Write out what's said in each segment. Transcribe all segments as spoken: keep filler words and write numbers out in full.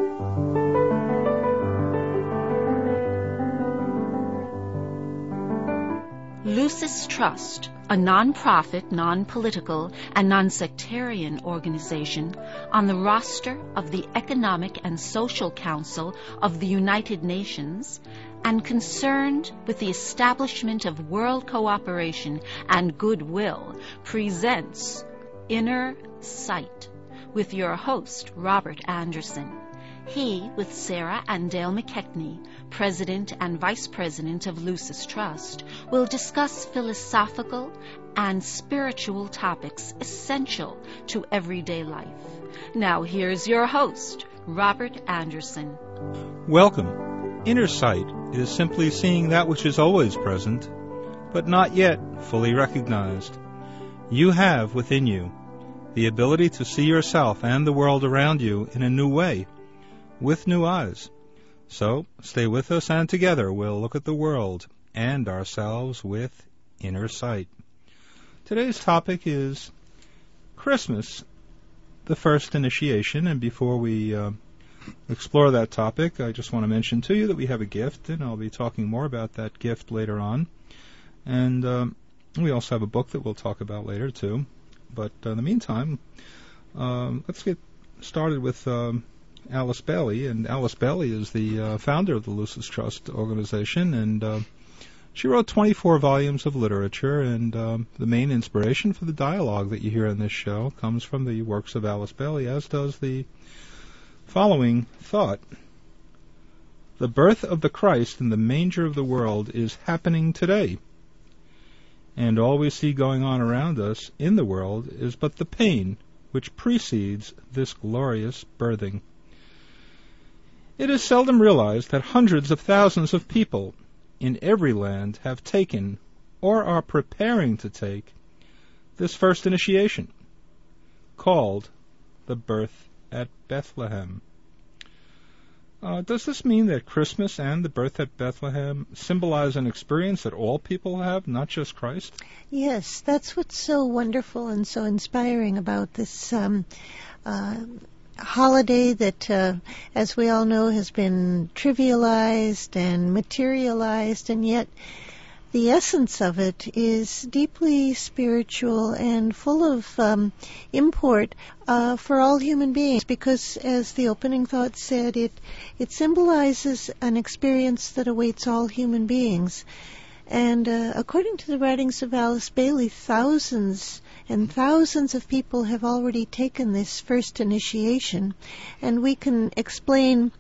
Lucis Trust, a non-profit, non-political, and non-sectarian organization on the roster of the Economic and Social Council of the United Nations and concerned with the establishment of world cooperation and goodwill, presents Inner Sight with your host, Robert Anderson. He, with Sarah and Dale McKechnie, President and Vice President of Lucis Trust, will discuss philosophical and spiritual topics essential to everyday life. Now here's your host, Robert Anderson. Welcome. Inner sight is simply seeing that which is always present, but not yet fully recognized. You have within you the ability to see yourself and the world around you in a new way, with new eyes. So, stay with us, and together we'll look at the world and ourselves with inner sight. Today's topic is Christmas, the first initiation, and before we uh, explore that topic, I just want to mention to you that we have a gift, and I'll be talking more about that gift later on. And um, we also have a book that we'll talk about later, too. But uh, in the meantime, um, let's get started with Um, Alice Bailey, and Alice Bailey is the uh, founder of the Lucis Trust organization, and uh, she wrote twenty-four volumes of literature, and um, the main inspiration for the dialogue that you hear in this show comes from the works of Alice Bailey, as does the following thought. The birth of the Christ in the manger of the world is happening today, and all we see going on around us in the world is but the pain which precedes this glorious birthing. It is seldom realized that hundreds of thousands of people in every land have taken, or are preparing to take, this first initiation, called the birth at Bethlehem. Uh, does this mean that Christmas and the birth at Bethlehem symbolize an experience that all people have, not just Christ? Yes, that's what's so wonderful and so inspiring about this um, uh holiday that, uh, as we all know, has been trivialized and materialized, and yet the essence of it is deeply spiritual and full of um, import uh, for all human beings, because, as the opening thought said, it it symbolizes an experience that awaits all human beings. And uh, according to the writings of Alice Bailey, thousands and thousands of people have already taken this first initiation, and we can explain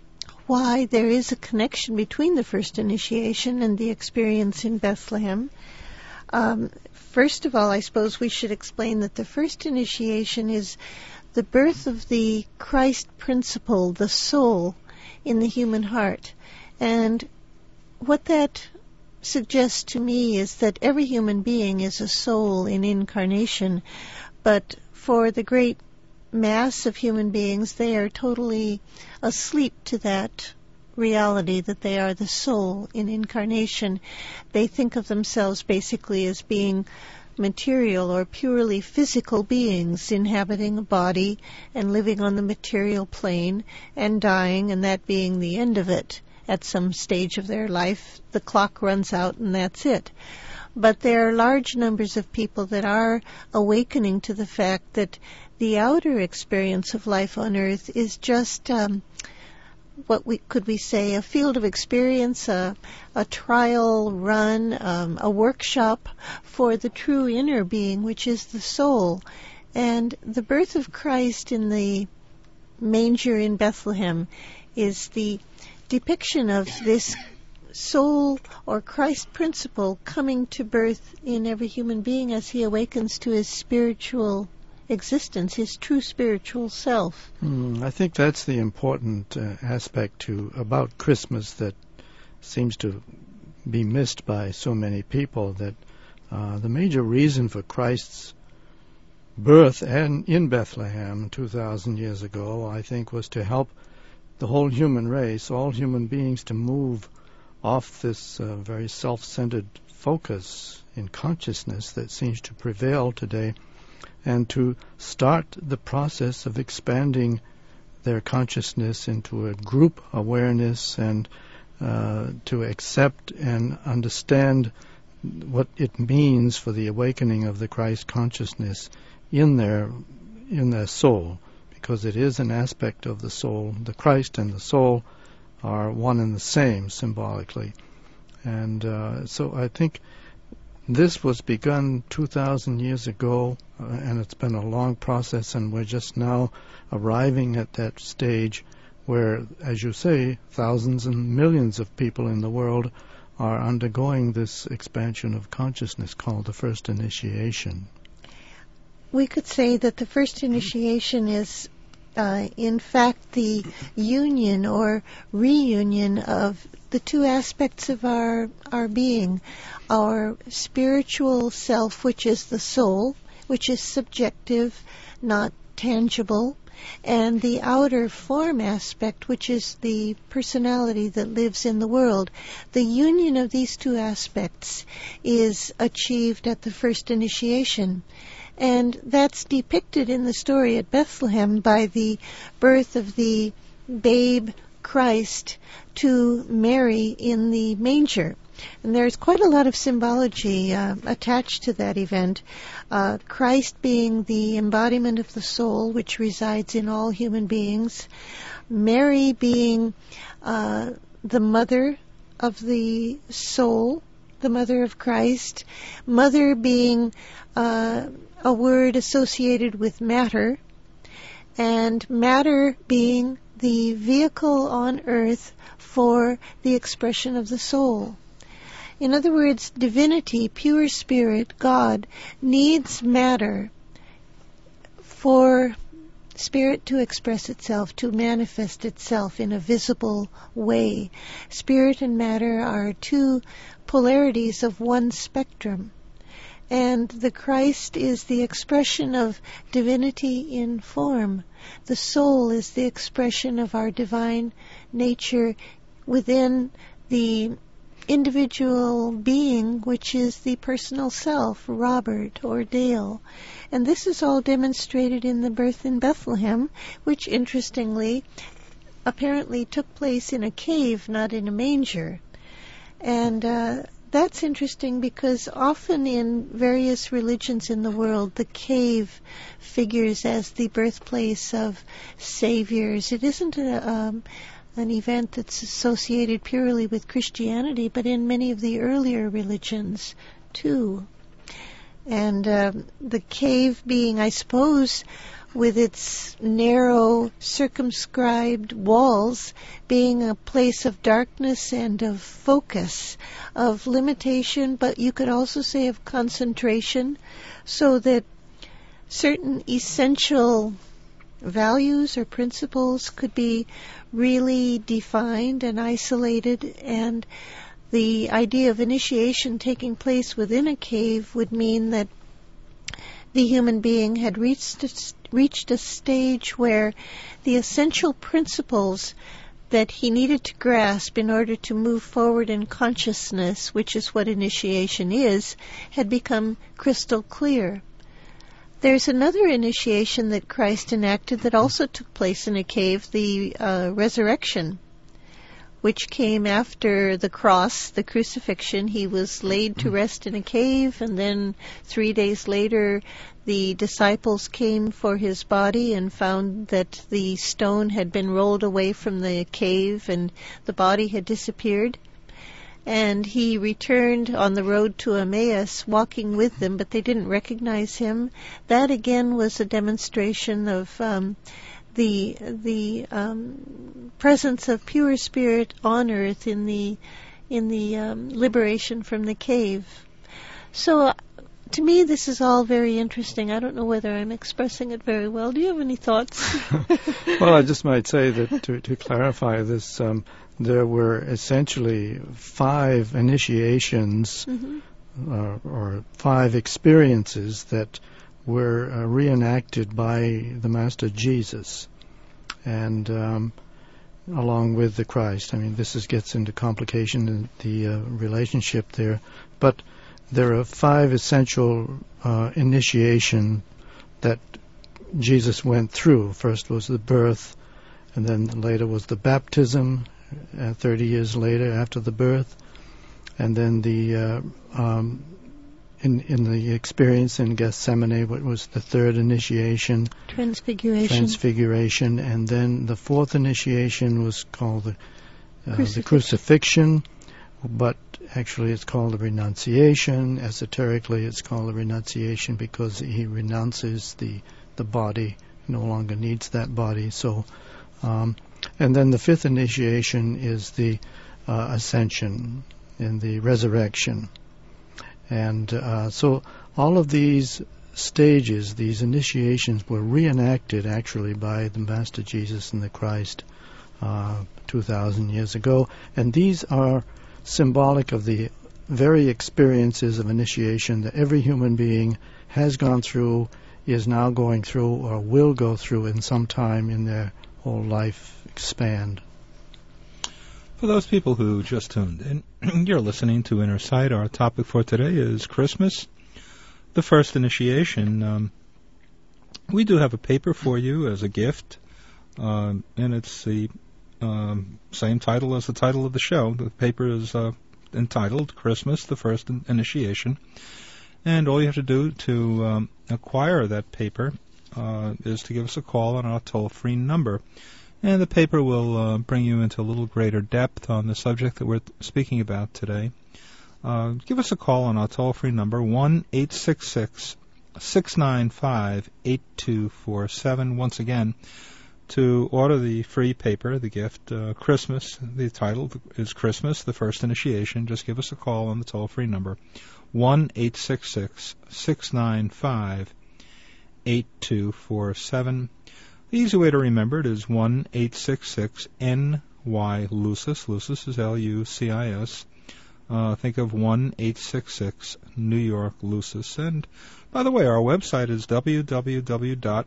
why there is a connection between the first initiation and the experience in Bethlehem. Um, first of all, I suppose we should explain that the first initiation is the birth of the Christ principle, the soul, in the human heart. And what that suggests to me is that every human being is a soul in incarnation, but for the great mass of human beings, they are totally asleep to that reality that they are the soul in incarnation. They think of themselves basically as being material or purely physical beings inhabiting a body and living on the material plane and dying, and that being the end of it. At some stage of their life, the clock runs out and that's it. But there are large numbers of people that are awakening to the fact that the outer experience of life on earth is just, um, what we could we say, a field of experience, a, a trial run, um, a workshop for the true inner being, which is the soul. And the birth of Christ in the manger in Bethlehem is the depiction of this soul or Christ principle coming to birth in every human being as he awakens to his spiritual existence, his true spiritual self. Mm, I think that's the important uh, aspect to about Christmas that seems to be missed by so many people, that uh, the major reason for Christ's birth and in Bethlehem two thousand years ago, I think, was to help the whole human race, all human beings, to move off this uh, very self-centered focus in consciousness that seems to prevail today, and to start the process of expanding their consciousness into a group awareness and uh, to accept and understand what it means for the awakening of the Christ consciousness in their in their soul, because it is an aspect of the soul. The Christ and the soul are one and the same symbolically. And uh, so I think this was begun two thousand years ago, uh, and it's been a long process, and we're just now arriving at that stage where, as you say, thousands and millions of people in the world are undergoing this expansion of consciousness called the first initiation. We could say that the first initiation is, uh, in fact, the union or reunion of the two aspects of our our being, our spiritual self, which is the soul, which is subjective, not tangible, and the outer form aspect, which is the personality that lives in the world. The union of these two aspects is achieved at the first initiation. And that's depicted in the story at Bethlehem by the birth of the babe Christ to Mary in the manger. And there's quite a lot of symbology uh, attached to that event. Uh, Christ being the embodiment of the soul, which resides in all human beings. Mary being uh, the mother of the soul, the mother of Christ. Mother being uh, a word associated with matter. And matter being the vehicle on earth for the expression of the soul. In other words, divinity, pure spirit, God, needs matter for spirit to express itself, to manifest itself in a visible way. Spirit and matter are two polarities of one spectrum. And the Christ is the expression of divinity in form. The soul is the expression of our divine nature within the individual being, which is the personal self, Robert or Dale. And this is all demonstrated in the birth in Bethlehem, which interestingly apparently took place in a cave, not in a manger. And uh, that's interesting because often in various religions in the world, the cave figures as the birthplace of saviors. It isn't a um, an event that's associated purely with Christianity, but in many of the earlier religions too. And uh, the cave being, I suppose, with its narrow, circumscribed walls, being a place of darkness and of focus, of limitation, but you could also say of concentration, so that certain essential values or principles could be really defined and isolated, and the idea of initiation taking place within a cave would mean that the human being had reached a, reached a stage where the essential principles that he needed to grasp in order to move forward in consciousness, which is what initiation is, had become crystal clear. There's another initiation that Christ enacted that also took place in a cave, the uh, resurrection, which came after the cross, the crucifixion. He was laid to rest in a cave, and then three days later the disciples came for his body and found that the stone had been rolled away from the cave and the body had disappeared. And he returned on the road to Emmaus, walking with them, but they didn't recognize him. That again was a demonstration of um, the the um, presence of pure spirit on earth in the in the um, liberation from the cave. So, uh, to me, this is all very interesting. I don't know whether I'm expressing it very well. Do you have any thoughts? Well, I just might say that to, to clarify this. Um, There were essentially five initiations mm-hmm. uh, or five experiences that were uh, reenacted by the Master Jesus, and um, along with the Christ. I mean, this is, gets into complication in the uh, relationship there, but there are five essential uh, initiation that Jesus went through. First was the birth, and then later was the baptism, uh, thirty years later after the birth, and then the uh, um, in in the experience in Gethsemane, what was the third initiation? Transfiguration. Transfiguration, and then the fourth initiation was called the, uh, Crucifix. the crucifixion, but actually it's called the renunciation. Esoterically, it's called the renunciation because he renounces the the body, no longer needs that body. So, um, and then the fifth initiation is the uh, ascension and the resurrection. And uh, so all of these stages, these initiations, were reenacted actually by the Master Jesus and the Christ uh, two thousand years ago. And these are symbolic of the very experiences of initiation that every human being has gone through, is now going through, or will go through in some time in their whole life span. For those people who just tuned in, you're listening to Inner Sight. Our topic for today is Christmas, the first initiation. Um, we do have a paper for you as a gift, uh, and it's the um, same title as the title of the show. The paper is uh, entitled Christmas, the first in- initiation. And all you have to do to um, acquire that paper uh, is to give us a call on our toll-free number. And the paper will uh, bring you into a little greater depth on the subject that we're th- speaking about today. Uh, give us a call on our toll-free number, one eight six six, six nine five, eight two four seven. Once again, to order the free paper, the gift, uh, Christmas, the title is Christmas, the first initiation. Just give us a call on the toll-free number, one eight six six, six nine five, eight two four seven. The easy way to remember it is one eight six six N Y Lucis. Lucis is L U C I S. Uh, think of one eight six six New York Lucis. And by the way, our website is w w w dot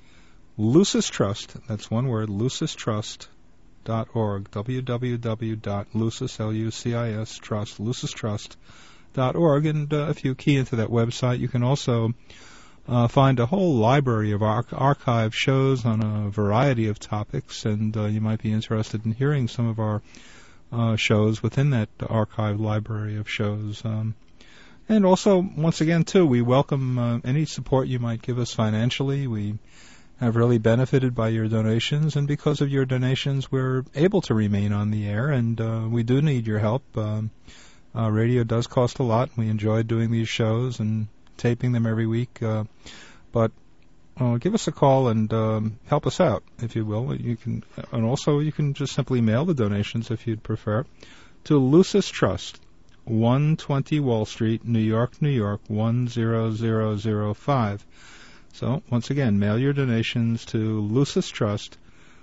lucis trust, that's one word, lucis trust dot org. w w w dot lucis, L U C I S, trust, lucis trust dot org. And uh, if you key into that website, you can also Uh, find a whole library of ar- archive shows on a variety of topics, and uh, you might be interested in hearing some of our uh, shows within that archive library of shows. Um, and also, once again, too, we welcome uh, any support you might give us financially. We have really benefited by your donations, and because of your donations, we're able to remain on the air, and uh, we do need your help. Um, uh, radio does cost a lot. We enjoy doing these shows and taping them every week, uh, but uh, give us a call and um, help us out, if you will. You can, and also you can just simply mail the donations if you'd prefer to Lucis Trust, one twenty Wall Street, New York, New York one zero zero zero five. So once again, mail your donations to Lucis Trust,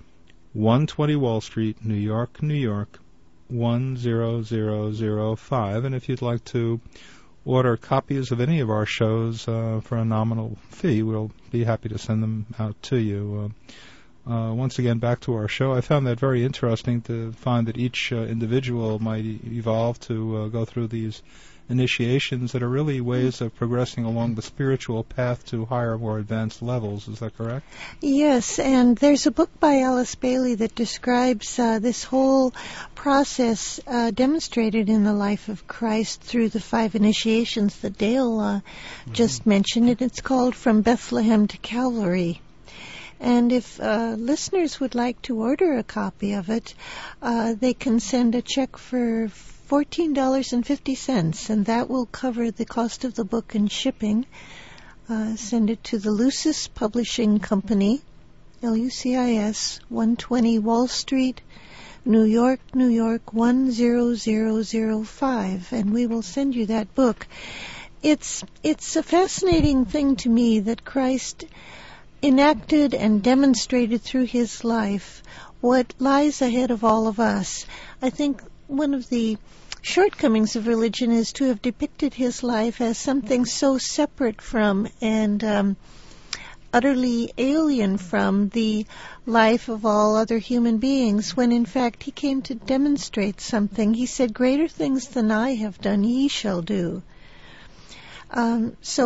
one twenty Wall Street, New York, New York one zero zero zero five. And if you'd like to order copies of any of our shows uh, for a nominal fee, we'll be happy to send them out to you. Uh, uh, once again, back to our show. I found that very interesting to find that each uh, individual might e- evolve to uh, go through these initiations that are really ways of progressing along the spiritual path to higher, more advanced levels. Is that correct? Yes, and there's a book by Alice Bailey that describes uh, this whole process uh, demonstrated in the life of Christ through the five initiations that Dale uh, mm-hmm. just mentioned, and it's called From Bethlehem to Calvary. And if uh, listeners would like to order a copy of it, uh, they can send a check for fourteen dollars and fifty cents, and that will cover the cost of the book and shipping. Uh, send it to the Lucis Publishing Company, L U C I S, one twenty Wall Street, New York, New York one zero zero zero five, and we will send you that book. It's it's a fascinating thing to me that Christ enacted and demonstrated through his life what lies ahead of all of us. I think one of the shortcomings of religion is to have depicted his life as something so separate from and um, utterly alien from the life of all other human beings, when in fact he came to demonstrate something. He said, "Greater things than I have done ye shall do." Um, so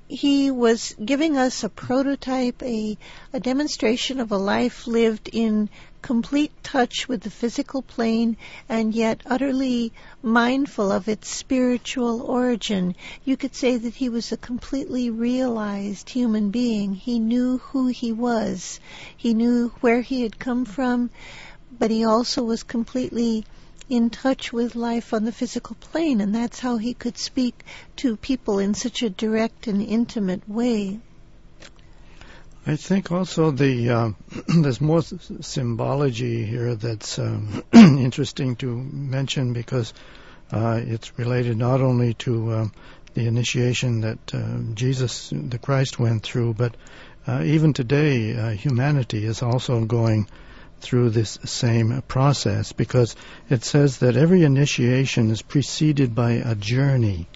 he was giving us a prototype, a, a demonstration of a life lived in complete touch with the physical plane and yet utterly mindful of its spiritual origin. You could say that he was a completely realized human being. He knew who he was. He knew where he had come from, but he also was completely in touch with life on the physical plane, and that's how he could speak to people in such a direct and intimate way. I think also the uh, there's more s- symbology here that's um, interesting to mention, because uh, it's related not only to uh, the initiation that uh, Jesus, the Christ, went through, but uh, even today uh, humanity is also going through this same process, because it says that every initiation is preceded by a journey,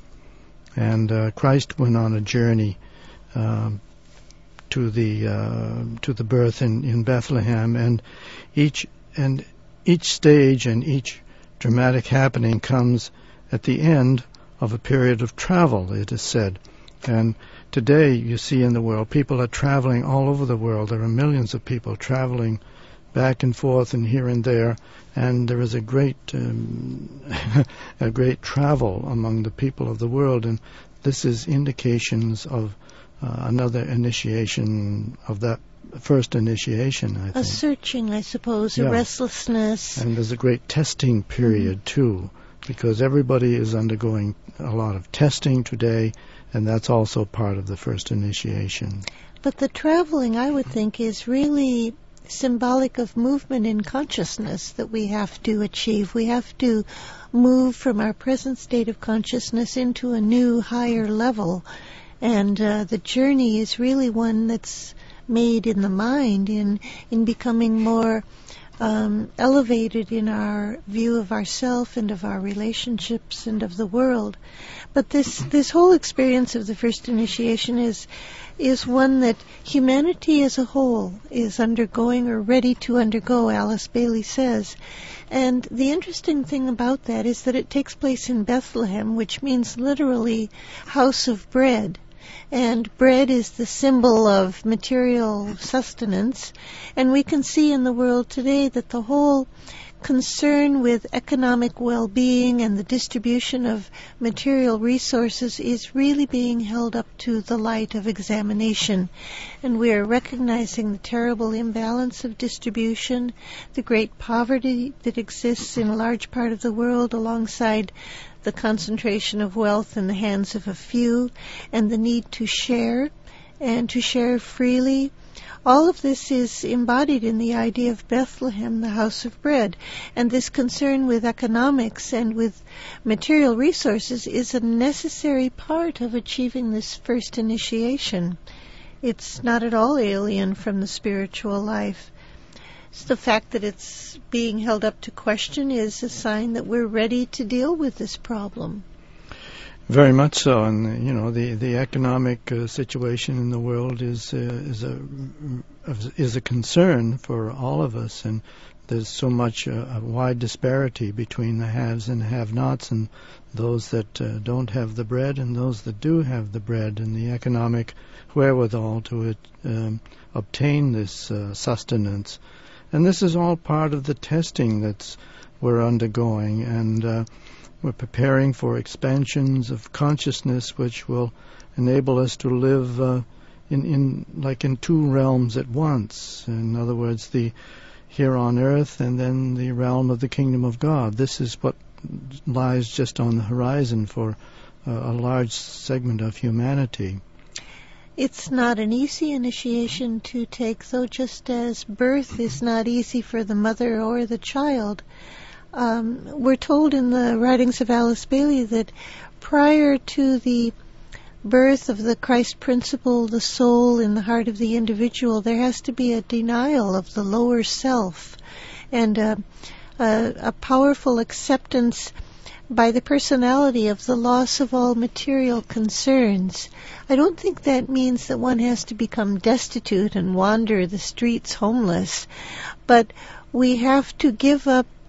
and uh, Christ went on a journey um, to the uh, to the birth in, in Bethlehem, and each and each stage and each dramatic happening comes at the end of a period of travel, it is said. And today you see in the world, people are traveling all over the world. There are millions of people traveling back and forth and here and there, and there is a great um, a great travel among the people of the world, and this is indications of uh, another initiation of that first initiation, I think. A searching, I suppose, yeah. a restlessness. And there's a great testing period, mm-hmm. too, because everybody is undergoing a lot of testing today, and that's also part of the first initiation. But the traveling, I would think, is really symbolic of movement in consciousness that we have to achieve. We have to move from our present state of consciousness into a new, higher level. And uh, the journey is really one that's made in the mind, in, in becoming more um, elevated in our view of ourself and of our relationships and of the world. But this, this whole experience of the first initiation is is one that humanity as a whole is undergoing or ready to undergo, Alice Bailey says. And the interesting thing about that is that it takes place in Bethlehem, which means literally house of bread. And bread is the symbol of material sustenance. And we can see in the world today that the whole concern with economic well-being and the distribution of material resources is really being held up to the light of examination. And we are recognizing the terrible imbalance of distribution, the great poverty that exists in a large part of the world alongside the concentration of wealth in the hands of a few, and the need to share and to share freely. All of this is embodied in the idea of Bethlehem, the house of bread. And this concern with economics and with material resources is a necessary part of achieving this first initiation. It's not at all alien from the spiritual life. So the fact that it's being held up to question is a sign that we're ready to deal with this problem. Very much so, and you know the the economic uh, situation in the world is uh, is a is a concern for all of us, and there's so much uh, a wide disparity between the haves and have-nots, and those that uh, don't have the bread and those that do have the bread, and the economic wherewithal to it, um, obtain this uh, sustenance. And this is all part of the testing that's we're undergoing, and uh, we're preparing for expansions of consciousness which will enable us to live uh, in, in like in two realms at once. In other words, the here on earth and then the realm of the kingdom of God. This is what lies just on the horizon for uh, a large segment of humanity. It's not an easy initiation to take, though, just as birth is not easy for the mother or the child. Um, we're told in the writings of Alice Bailey that prior to the birth of the Christ principle, the soul in the heart of the individual, there has to be a denial of the lower self and a, a, a powerful acceptance by the personality of the loss of all material concerns. I don't think that means that one has to become destitute and wander the streets homeless, but we have to give up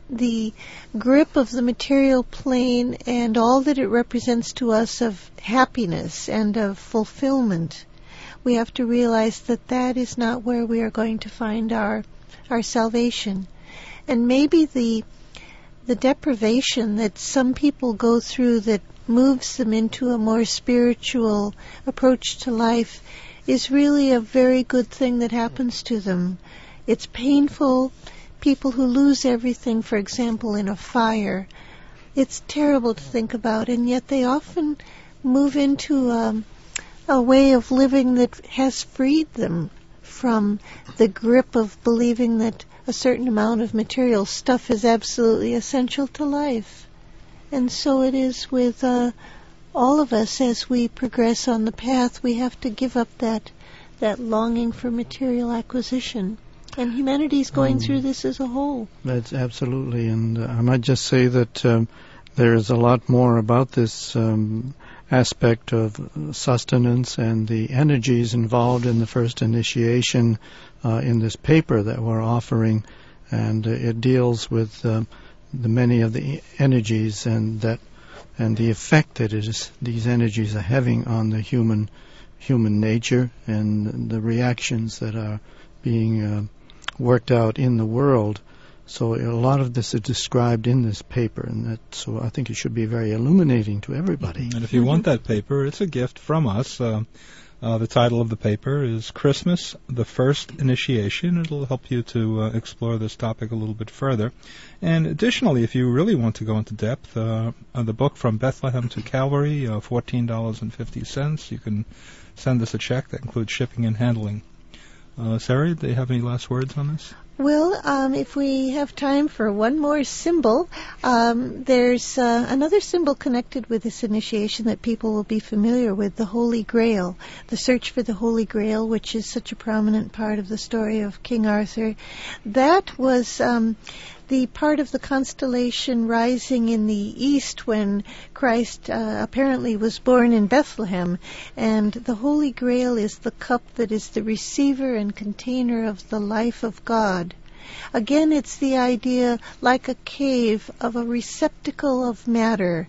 the grip of the material plane and all that it represents to us of happiness and of fulfillment, we have to realize that that is not where we are going to find our our salvation. And maybe the the deprivation that some people go through that moves them into a more spiritual approach to life is really a very good thing that happens to them. It's painful. People who lose everything, for example, in a fire, it's terrible to think about, and yet they often move into um, a way of living that has freed them from the grip of believing that a certain amount of material stuff is absolutely essential to life. And so it is with uh, all of us as we progress on the path. We have to give up that that longing for material acquisition. And humanity is going um, through this as a whole. That's absolutely. And uh, I might just say that um, there is a lot more about this um, aspect of sustenance and the energies involved in the first initiation uh, in this paper that we're offering. And uh, it deals with uh, the many of the energies and that and the effect that it is, these energies are having on the human human nature and the reactions that are being uh, worked out in the world. So a lot of this is described in this paper, and that, so I think it should be very illuminating to everybody. And if you want that paper, it's a gift from us. Uh, uh, the title of the paper is Christmas, the First Initiation. It'll help you to uh, explore this topic a little bit further. And additionally, if you really want to go into depth, uh, uh, the book From Bethlehem to Calvary, uh, fourteen dollars and fifty cents. You can send us a check that includes shipping and handling. Uh, Sarah, do you have any last words on this? Well, um, if we have time for one more symbol, um, there's uh, another symbol connected with this initiation that people will be familiar with, the Holy Grail, the search for the Holy Grail, which is such a prominent part of the story of King Arthur. That was um, the part of the constellation rising in the east when Christ uh, apparently was born in Bethlehem. And the Holy Grail is the cup that is the receiver and container of the life of God. Again, it's the idea, like a cave, of a receptacle of matter,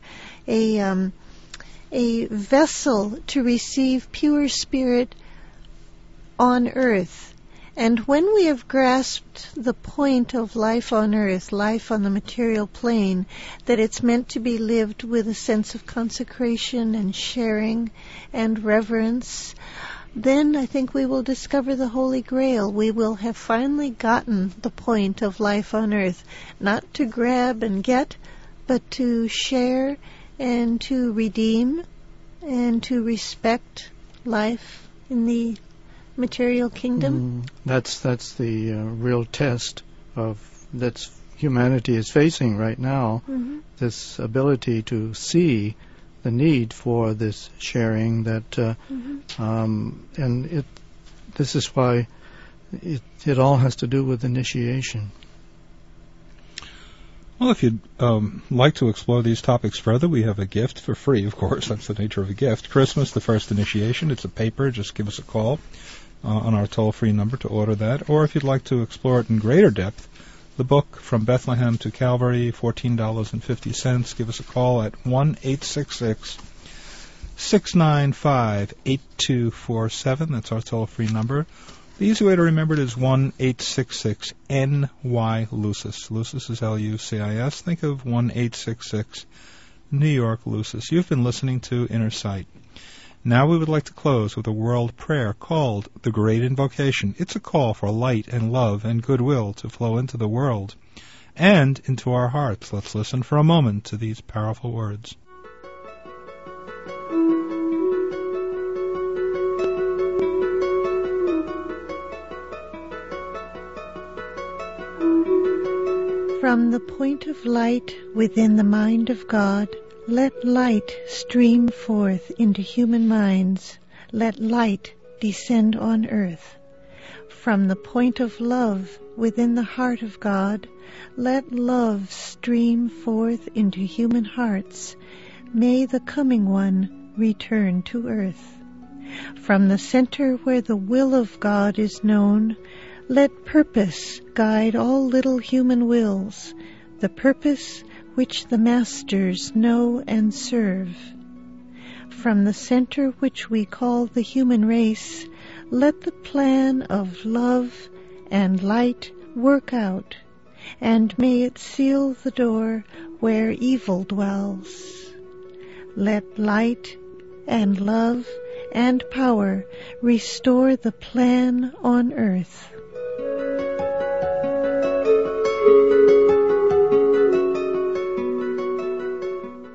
a um, a vessel to receive pure spirit on earth. And when we have grasped the point of life on earth, life on the material plane, that it's meant to be lived with a sense of consecration and sharing and reverence, then I think we will discover the Holy Grail. We will have finally gotten the point of life on earth, not to grab and get, but to share and to redeem and to respect life in the material kingdom. Mm, that's that's the uh, real test of that's humanity is facing right now. Mm-hmm. This ability to see the need for this sharing. That uh, mm-hmm. um, and it. This is why it it all has to do with initiation. Well, if you'd um, like to explore these topics further, we have a gift for free, of course. That's the nature of a gift. Christmas, the First Initiation. It's a paper. Just give us a call uh, on our toll-free number to order that. Or if you'd like to explore it in greater depth, the book From Bethlehem to Calvary, fourteen dollars and fifty cents. Give us a call at one eight six six, six nine five, eight two four seven. That's our toll-free number. The easy way to remember it is one eight six six N Y Lucis. Lucis is L U C I S. Think of one eight six six New York Lucis. You've been listening to Inner Sight. Now we would like to close with a world prayer called the Great Invocation. It's a call for light and love and goodwill to flow into the world and into our hearts. Let's listen for a moment to these powerful words. From the point of light within the mind of God, let light stream forth into human minds. Let light descend on earth. From the point of love within the heart of God, let love stream forth into human hearts. May the coming one return to earth. From the center where the will of God is known, let purpose guide all little human wills. the purpose which the masters know and serve. From the center which we call the human race, let the plan of love and light work out, and may it seal the door where evil dwells. Let light and love and power restore the plan on earth.